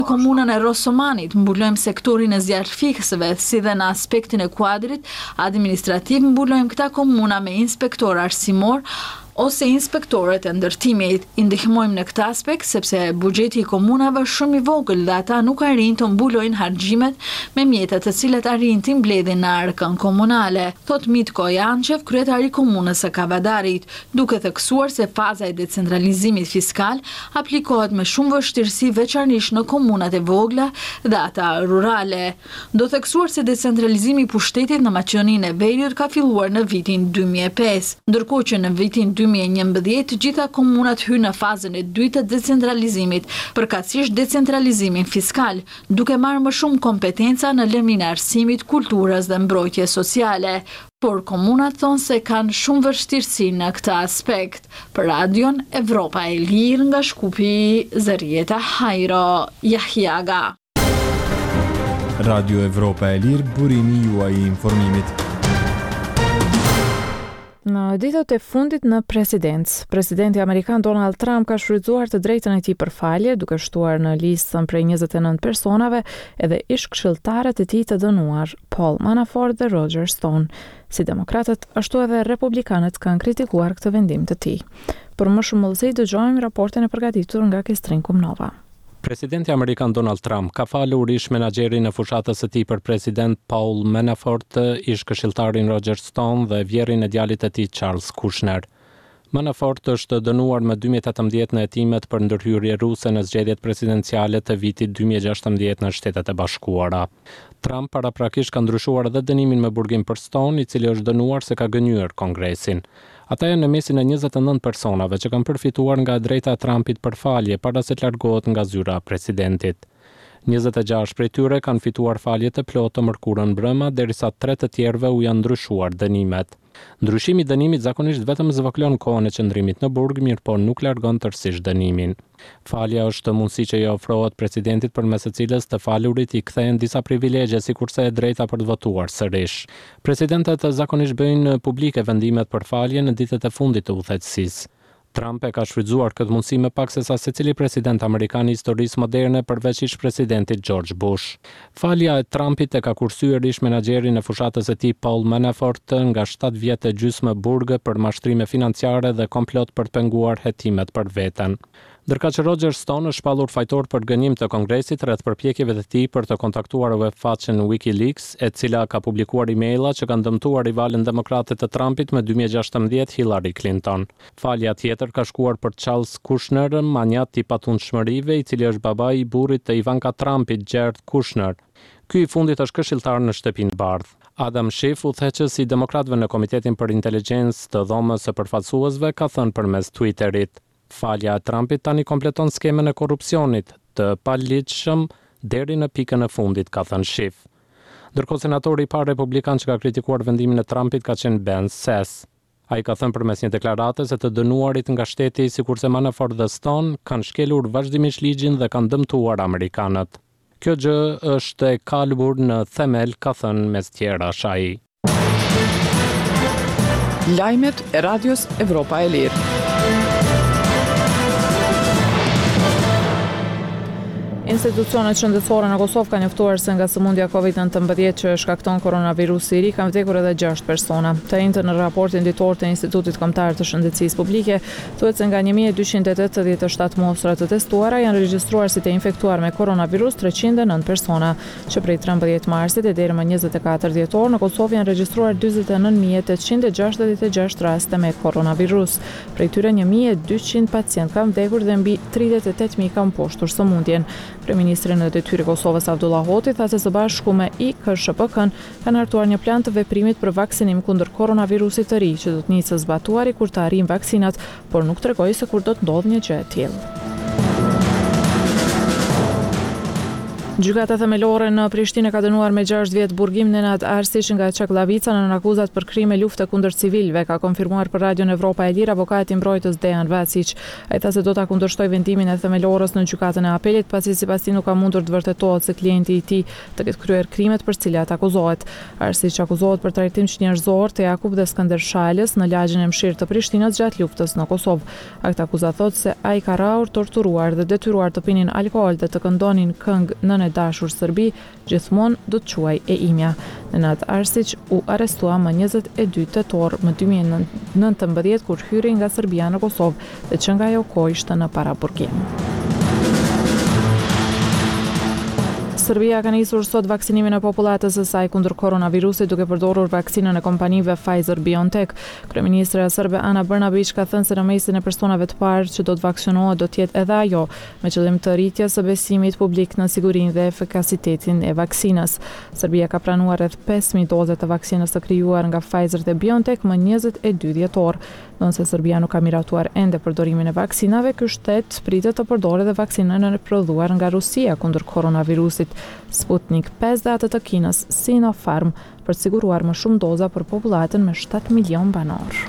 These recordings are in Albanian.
Komunën e Rosomanit mbulojmë sektorin e zjarrfikësve, si dhe në aspektin e kuadrit administrativ mbulojmë këta komuna me inspektor arsimor ose inspektorët e ndërtimit. I ndihmojmë në këtë aspekt sepse buxheti i komunave është shumë i vogël dhe ata nuk arrin të mbulojnë harxhimet me mjetet të cilat arrin të mbledhin në arkën komunale, thot Mitko Jançev, kryetari i komunës së Kavadarit, duke theksuar se faza e decentralizimit fiskal aplikohet me shumë vështirësi veçanërisht në komunat e vogla dhe ata rurale. Do theksuar se decentralizimi i pushtetit në Maqedoninë e Veriut ka filluar në vitin 2005, ndërkohë që në vitin 2011 gjitha komunat hyn në fazën e dytë të decentralizimit, përkatësisht decentralizimin fiskal, duke marrë më shumë kompetenca në lëmin e arsimit, kulturës dhe mbrojtjes sociale. Por komunat thonë se kanë shumë vështirësi në këtë aspekt. Për Radion Evropa e Lirë nga Shkupi, Zërieta Hajro Jahjaga. Radio Evropa e Lirë, burimi juaj i informimit. Në ditët e fundit në presidencë, presidenti amerikan Donald Trump ka shfrytzuar të drejtën e tij për falje, duke shtuar në listën prej 29 personave edhe ish këshilltarët e tij të dënuar, Paul Manafort dhe Roger Stone. Si demokratët, ashtu edhe republikanët kanë kritikuar këtë vendim të tij. Për më shumë mëllësi dëgjojmë raportin e përgatitur nga Kestrin Kumnova. Presidenti amerikan Donald Trump ka falur ish menaxherin e fushatës së tij për president Paul Manafort, ish këshilltarin Roger Stone dhe vjerin e djalit të tij Charles Kushner. Manafort është dënuar me 2018 në hetimet për ndërhyrje ruse në zgjedhjet presidenciale të vitit 2016 në Shtetet e Bashkuara. Trump paraprakisht ka ndryshuar edhe dënimin me burgim për Stone, i cili është dënuar se ka gënyer Kongresin. Ata janë në mesin e 29 personave që kanë përfituar nga drejta e Trumpit për falje para se të largohet nga zyra e presidentit. 26 prej tyre kanë fituar falje të plotë të mërkurën brëma, derisa 3 të tjerëve u janë ndryshuar dënimet. Ndryshimi i dënimit zakonisht vetëm zvogëlon kohën e qëndrimit në burg, mirë po nuk largon tërësisht dënimin. Falja është mundësi që i ofrohet presidentit përmes së cilës të falurit i kthehen disa privilegje, sikurse e drejta për të votuar sërish. Presidentët zakonisht bëjnë publike vendimet për falje në ditët e fundit të udhëheqësisë. Trump e ka shfrytzuar këtë mundësi më pak se sa secili president amerikan i historisë moderne përveç ish presidentit George Bush. Falja e Trumpit e ka kursyer ish menaxherin e fushatës së tij Paul Manafort nga 7 vjet e gjysmë burgë për mashtrime financiare dhe komplot për të penguar hetimet për veten. Ndërka që Roger Stone është shpallur fajtor për gënjim të Kongresit rreth përpjekjeve të tij për të kontaktuar webfaqen WikiLeaks, e cila ka publikuar emaila që kanë dëmtuar rivalin demokrate të Trumpit me 2016 Hillary Clinton. Falja tjetër ka shkuar për Charles Kushner, manjat i patundshmërive, i cili është babai i burrit të Ivanka Trumpit, Jared Kushner. Ky i fundit është këshilltar në Shtëpinë e Bardhë. Adam Schiff, udhëheqës i demokratëve në Komitetin për Inteligjencë të Dhomës së Përfaqësuesve, ka thënë përmes Twitterit: falja e Trumpit tani kompleton skemën e korrupsionit të paligjshëm deri në pikën e fundit, ka thënë Schiff. Ndërkohë senatori i parë republikan që ka kritikuar vendimin e Trumpit ka qenë Ben Sasse. Ai ka thënë përmes një deklarate se të dënuarit nga shteti, sikurse Manafort dhe Stone, kanë shkelur vazhdimisht ligjin dhe kanë dëmtuar amerikanët. Kjo gjë është e kalbur në themel, ka thënë mes tjerash ai. Lajmet e Radios Evropa e Lirë. Institucionet shëndetësore në Kosovë kanë njoftuar se nga sëmundja COVID-19 që shkakton koronavirusi i ri kanë vdekur edhe 6 persona. Të njëjtën në raportin ditor të Institutit Kombëtar të Shëndetësisë Publike thuhet se nga 1287 mostra të testuara janë regjistruar si të infektuar me koronavirus 309 persona, që prej 13 marsit e deri më 24 dhjetor në Kosovë janë regjistruar 49866 raste me koronavirus. Prej tyre 1200 pacient kanë vdekur dhe mbi 38000 kanë mposhtur sëmundjen. Kryeministri në detyrë i Kosovës Abdullah Hoti tha se së bashku me IKSHP-n kanë hartuar një plan të veprimit për vaksinim kundër koronavirusit të ri që do të nisë së zbatuari kur të arrijnë vaksinat, por nuk tregoi se kur do të ndodhë një gjë e tillë. Gjykata themelore në Prishtinë ka dënuar me 6 vjet burgim Nenad Arsic nga Çaklavica në akuzat për krime lufte kundër civilëve, ka konfirmuar për Radion Evropa e Lirë avokati i mbrojtës Dejan Vacic. Ai tha se do ta kundërshtoj vendimin e themelorës në gjykatën e apelit, pasi sipas tij nuk ka mundur të vërtetohet se klienti i tij të ketë kryer krimet për të cilat akuzohet. Arsic akuzohet për trajtim njerëzor te Jakub dhe Skënder Shalës në lagjen e mëshirë të Prishtinës gjatë luftës në Kosovë. Akt akuzat thotë se ai ka rrahur, torturuar dhe detyruar të pinin alkool dhe të këndonin këngë në dashur Serbi, gjithmonë do të quaj e imja. Nenad Arsic u arrestua më 22 tetor më 2019 kur hyri nga Serbia në Kosovë dhe që nga ajo kohë ishte në paraburgim. Serbia ka nisur sot vaksinimin e popullatës së saj kundër koronavirusit duke përdorur vaksinën e kompanive Pfizer-BioNTech. Kryeministra serbe Ana Brnabić ka thënë se në mesin e personave të parë që do të vaksinohet do të jetë edhe ajo, me qëllim të rritjes së besimit publik në sigurinë dhe efikasitetin e vaksinës. Serbia ka pranuar rreth 5000 doze të vaksinës së krijuar nga Pfizer dhe BioNTech më 22 dhjetor. Nëse Serbia nuk ka miratuar ende përdorimin e vaksinave, ky shtet pritet të përdorë edhe vaksinën e prodhuar nga Rusia kundër koronavirusit, Sputnik 5 dhe atë të Kinës Sinopharm, për të siguruar më shumë doza për popullatën me 7 milion banor.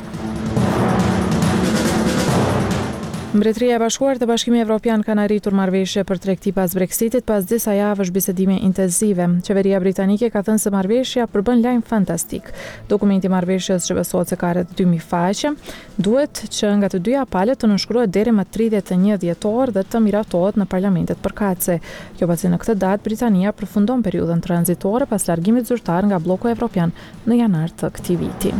Mbretëria e Bashkuar të Bashkimit Evropian kanë arritur marrëveshje për tregti pas Brexitit pas disa javësh bisedime intensive. Qeveria britanike ka thënë se marrëveshja përbën lajm fantastik. Dokumenti i marrëveshjes që besohet se ka rreth 2000 faqe, duhet që nga të dyja palët të nënshkruhet deri më 31 dhjetor dhe të miratohet në parlamentet përkatëse. Kjo pasi në këtë datë Britania përfundon periudhën tranzitore pas largimit zyrtar nga bloku evropian në janar të këtij viti.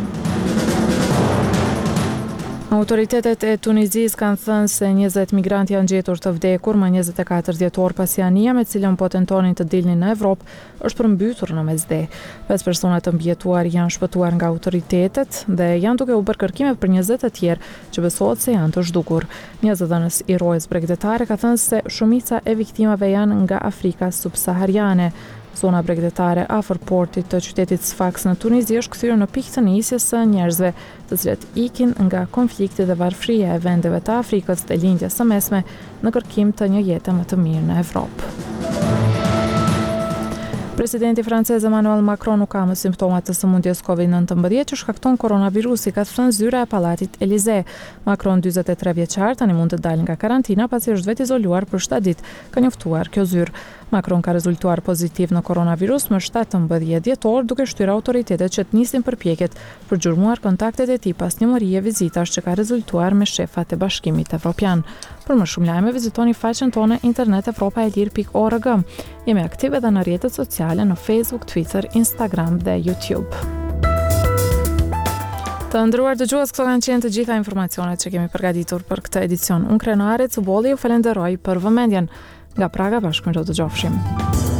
Autoritetet e Tunizisë kanë thënë se 20 migrantë janë gjetur të vdekur më 24 dhjetor pasi anija me cilën po tentonin të dilnin në Evropë është përmbytur në mesdhe. 5 persona të mbijetuar janë shpëtuar nga autoritetet dhe janë duke u bërë kërkime për 20 të tjerë që besohet se janë të zhdukur. Një zëdhënës i rojës bregdetare ka thënë se shumica e viktimave janë nga Afrika subsahariane. Zona bregdetare afër portit të qytetit Sfax në Tunizi është kthyer në pikë të nisjes së njerëzve, të cilët ikin nga konflikti dhe varfëria e vendeve të Afrikës dhe lindjes së mesme në kërkim të një jete më të mirë në Evropë. Presidenti francez Emmanuel Macron nuk ka më simptomat të sëmundjes COVID-19 që shkakton koronavirusi, ka thënë zyra e pallatit Elysee. Macron, 43 vjeçar, tani mund të dalë nga karantina pasi është vetë izoluar për 7 ditë, ka njoftuar kjo zyrë. Macron ka rezultuar pozitiv në koronavirus më 17 dhjetor, duke shtyrë autoritetet që të nisin përpjekjet për gjurmuar kontaktet e tij pas një morie vizitash që ka rezultuar me shefat e Bashkimit Evropian. Për më shumë lajme vizitoni faqen tonë internet evropaelir.org. Jemi aktive edhe në rrjetet sociale në Facebook, Twitter, Instagram dhe YouTube. Të nderuar dëgjues, këto kanë qenë të gjitha informacionet që kemi përgatitur për këtë edicion. Unë Krenare Cubolli ju falenderoj për vëmendjen. Nga Praga bashkë do të dëgjofshim.